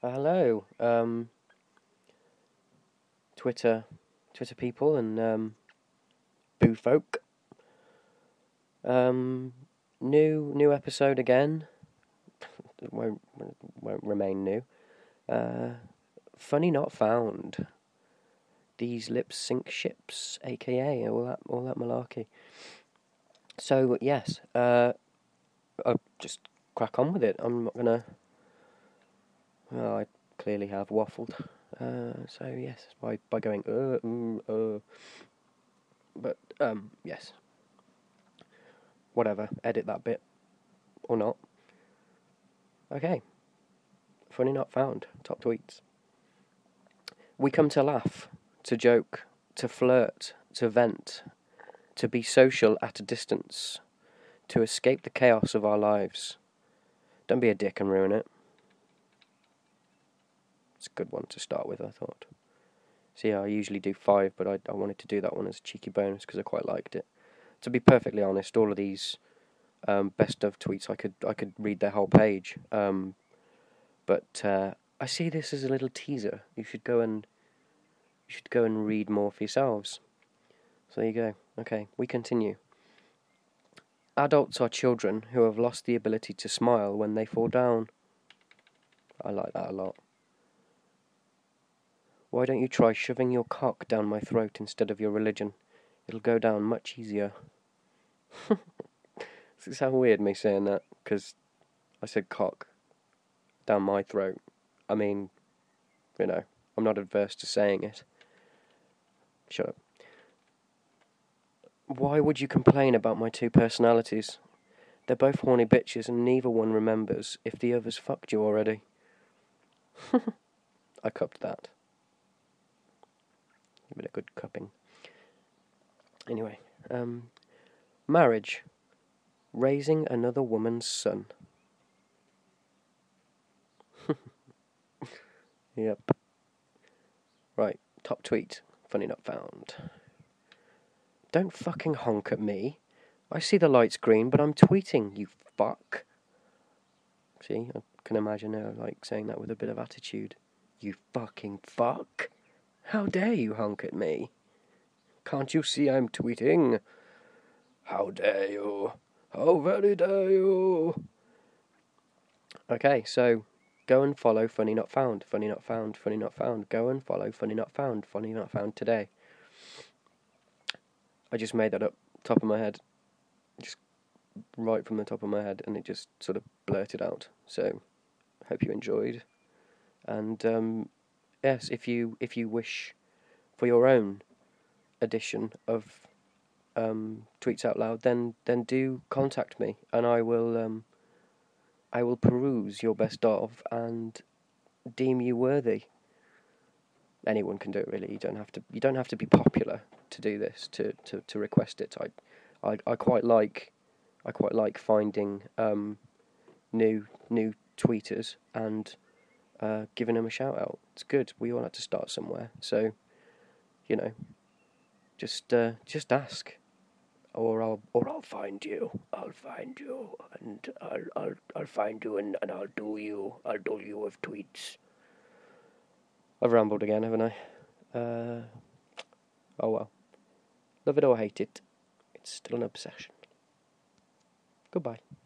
Hello, Twitter, Twitter people and boo folk. New episode again. It won't remain new. Funny not found. These lips sink ships, aka all that malarkey. So yes, I'll just crack on with it. I'm not gonna. Well, I clearly have waffled. So yes, by going but yes, whatever. Edit that bit or not. Okay. Funny not found. Top tweets. We come to laugh, to joke, to flirt, to vent, to be social at a distance, to escape the chaos of our lives. Don't be a dick and ruin it. It's a good one to start with, I thought. So yeah, I usually do 5, but I wanted to do that one as a cheeky bonus because I quite liked it. To be perfectly honest, all of these best of tweets, I could read their whole page. But I see this as a little teaser. You should go and read more for yourselves. So there you go. Okay, we continue. Adults are children who have lost the ability to smile when they fall down. I like that a lot. Why don't you try shoving your cock down my throat instead of your religion? It'll go down much easier. Does it sound weird me saying that? Because I said cock down my throat. I mean, I'm not adverse to saying it. Shut up. Why would you complain about my two personalities? They're both horny bitches and neither one remembers if the other's fucked you already. I cupped that. Give it a good cupping. Anyway, marriage. Raising another woman's son. Yep. Right, top tweet. Funny not found. Don't fucking honk at me. I see the light's green, but I'm tweeting, you fuck. See, I can imagine her saying that with a bit of attitude. You fucking fuck. How dare you honk at me? Can't you see I'm tweeting? How dare you? How very dare you? Okay, so go and follow Funny Not Found. Funny Not Found. Funny Not Found. Go and follow Funny Not Found. Funny Not Found today. I just made that up, top of my head. Just right from the top of my head, and it just sort of blurted out. So, hope you enjoyed. And yes, if you wish for your own edition of Tweets Out Loud, then do contact me, and I will peruse your best of and deem you worthy. Anyone can do it, really. You don't have to be popular to do this, to request it. I quite like finding new tweeters and giving them a shout out. It's good. We all have to start somewhere. So, just ask, or I'll find you. I'll find you, and I'll find you, and I'll do you. I'll do you with tweets. I've rambled again, haven't I? Oh well. Love it or hate it, it's still an obsession. Goodbye.